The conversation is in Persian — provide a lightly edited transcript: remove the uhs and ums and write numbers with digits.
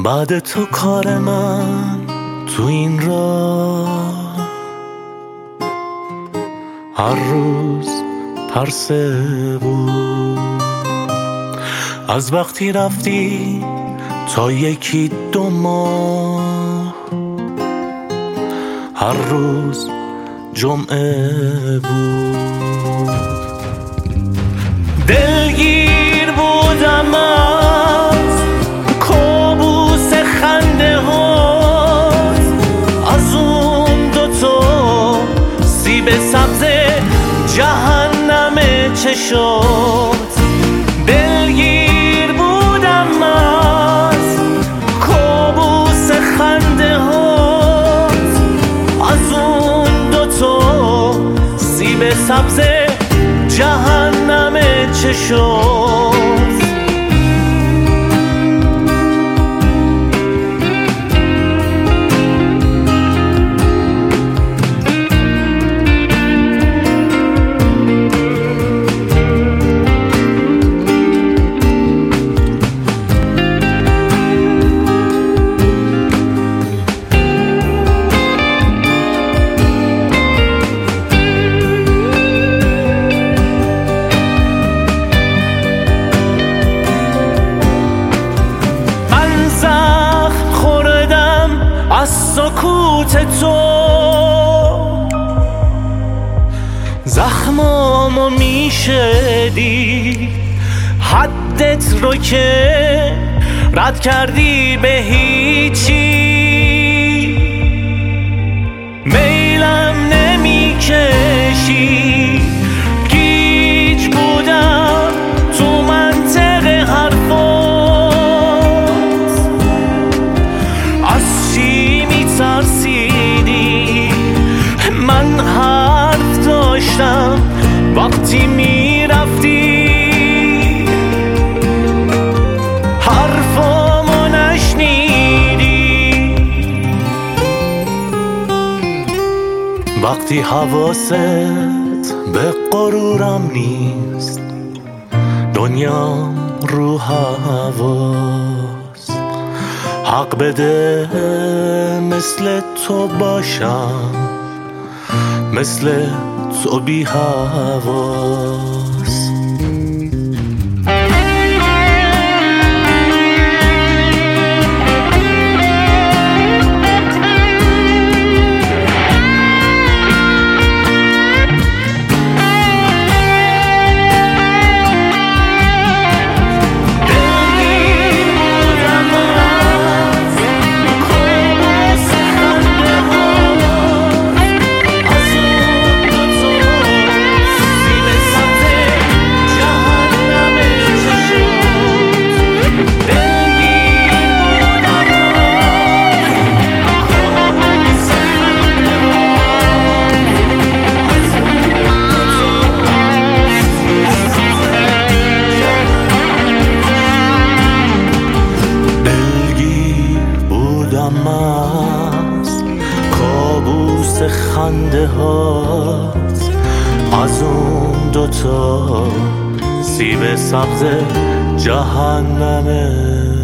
بعد تو کار من تو این راه هر روز ترسه بود. از وقتی رفتی تا 1-2 ماه هر روز جمعه بود. دلگیر بودم از کابوس خنده هات، از اون 2 سیب سبز جهنم چشات. دلگیر بودم از کابوس خنده هات، از اون 2 سیب سبز جهنم چشات. از سکوت تو زخمامو میشه دید، حدت رو که رد کردی به هیچی. میلم نمیکشی، گیج بودم تو منطق حرفات. از چی میترسیدی؟ من حرف داشتم وقتی میرفتی، حرفامو نشنیدی. وقتی حواست به غرورم نیست، دنیام رو هواست. حق بده مثل تو باشم، مثل تو بی حواس. از کابوس خنده هات، از اون 2 سیب سبز جهنمه